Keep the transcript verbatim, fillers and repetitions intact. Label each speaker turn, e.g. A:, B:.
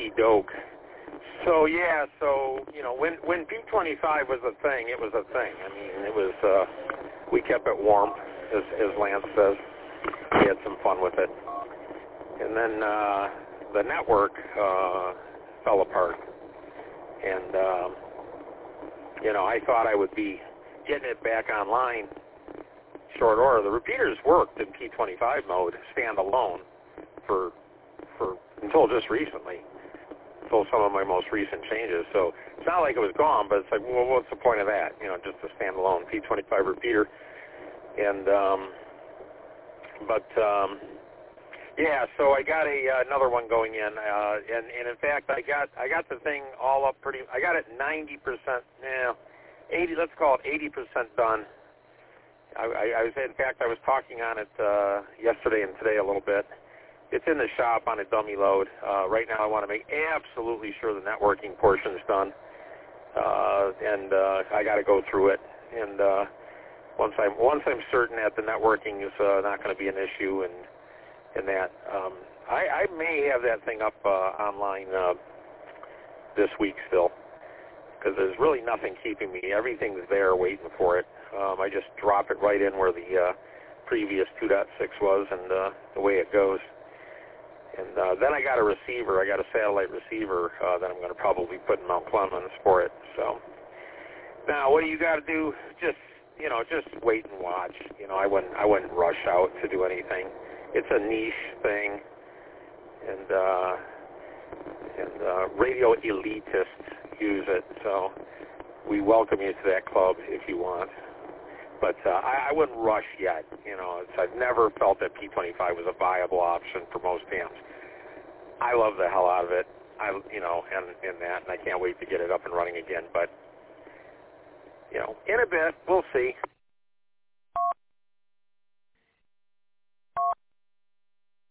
A: Okie doke. So yeah, so you know, when when P twenty-five was a thing, it was a thing. I mean, it was uh, we kept it warm, as as Lance says. We had some fun with it, and then uh, the network uh, fell apart, and um, you know, I thought I would be getting it back online short order. The repeaters worked in P twenty-five mode standalone for for until just recently. Until some of my most recent changes. So it's not like it was gone, but it's like, well, what's the point of that? You know, just a standalone P twenty-five repeater. And, um, but, um, yeah, so I got a uh, another one going in, uh, and, and in fact, I got I got the thing all up pretty, I got it ninety percent, yeah, eighty, let's call it eighty percent done. I, I, I was, in fact, I was talking on it uh, yesterday and today a little bit. It's in the shop on a dummy load. Uh, right now I want to make absolutely sure the networking portion is done. Uh, and uh, I got to go through it. And uh, once I'm once I'm certain that the networking is uh, not going to be an issue and, and that, um, I, I may have that thing up uh, online uh, this week still. Because there's really nothing keeping me. Everything's there waiting for it. Um, I just drop it right in where the uh, previous two point six was and uh, the way it goes. And uh, then I got a receiver. I got a satellite receiver uh, that I'm going to probably put in Mount Clemens for it. So now, what do you got to do? Just you know, just wait and watch. You know, I wouldn't I wouldn't rush out to do anything. It's a niche thing, and uh, and uh, radio elitists use it. So we welcome you to that club if you want. But uh, I, I wouldn't rush yet. You know, it's, I've never felt that P twenty-five was a viable option for most hams. I love the hell out of it. I, you know, and, and that, and I can't wait to get it up and running again. But, you know, in a bit, we'll see.